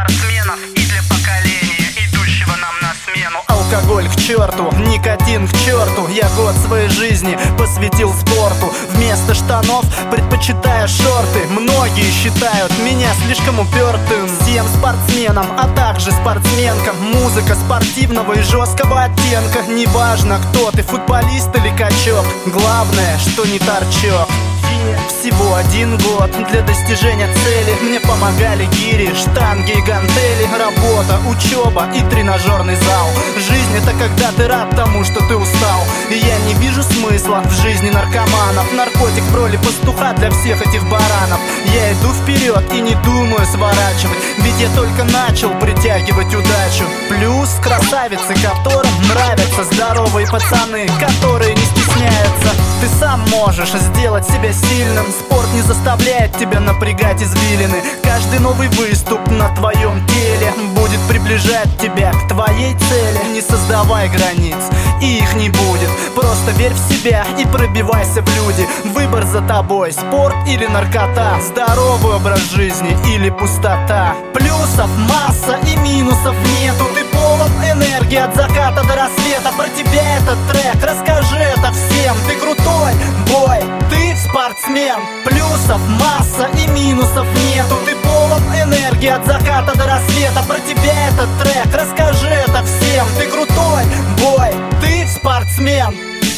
спортсменов и для поколения, идущего нам на смену. Алкоголь к черту, никотин к черту. Я год своей жизни посвятил спорту. Вместо штанов предпочитаю шорты. Многие считают меня слишком упертым. Всем спортсменам, а также спортсменкам, музыка спортивного и жесткого оттенка. Неважно, кто ты, футболист или качок, главное, что не торчок. Всего 1 год для достижения цели. Мне помогали гири, штанги и гантели. Работа, учеба и тренажерный зал. Жизнь — это когда ты рад тому, что ты устал. И я не вижу смысла в жизни наркоманов. Наркотик в роли пастуха для всех этих баранов. Я иду вперед и не думаю сворачивать, ведь я только начал притягивать удачу. Плюс красавицы, которым нравятся здоровые пацаны, которые не стесняются. Ты сам можешь сделать себя сильным. Спорт не заставляет тебя напрягать извилины. Каждый новый выступ на твоем теле будет приближать тебя к твоей цели. Не создавай границ, и их не будет. Просто верь в себя и пробивайся в люди. Выбор за тобой: спорт или наркота, здоровый образ жизни или пустота. Плюсов масса и минусов нету. Ты полон энергии от заката до рассвета. Про тебя этот трек, расскажи это всем. Ты крутой бой, ты спортсмен. Плюсов масса и минусов нету. Ты полон энергии от заката до рассвета. Про тебя этот трек, расскажи это всем. Ты крутой бой, ты спортсмен.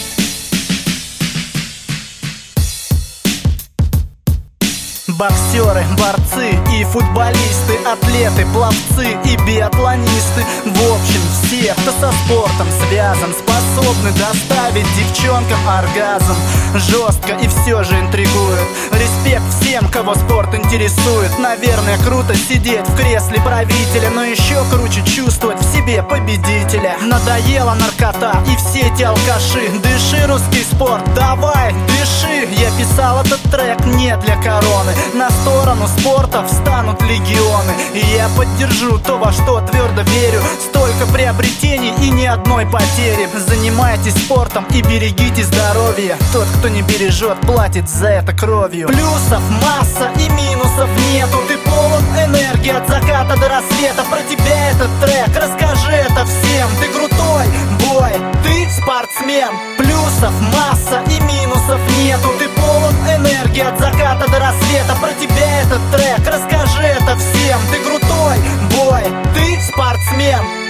Боксеры, борцы и футболисты, атлеты, пловцы и биатлонисты. В общем, все, кто со спортом связан, способны доставить девчонкам оргазм. Жестко и все же интригует. Респект всем, кого спорт интересует. Наверное, круто сидеть в кресле правителя, но еще круче чувствовать в себе победителя. Надоела наркота и все эти алкаши. Дыши, русский спорт, давай, дыши. Я писал этот трек не для короны. На сторону спорта встанут легионы. И я поддержу то, во что твердо верю. Столько приобретений и ни одной потери. Занимайтесь спортом и берегите здоровье. Тот, кто не бережет, платит за это кровью. Плюсов масса и минусов нету. Ты полон энергии от заката до рассвета. Про тебя этот трек, расскажи это всем. Ты крутой бой, ты спортсмен. Плюсов масса и минусов нету. Ты полон энергии от заката до рассвета. Про тебя этот трек, расскажи это всем. Ты крутой бой, ты спортсмен.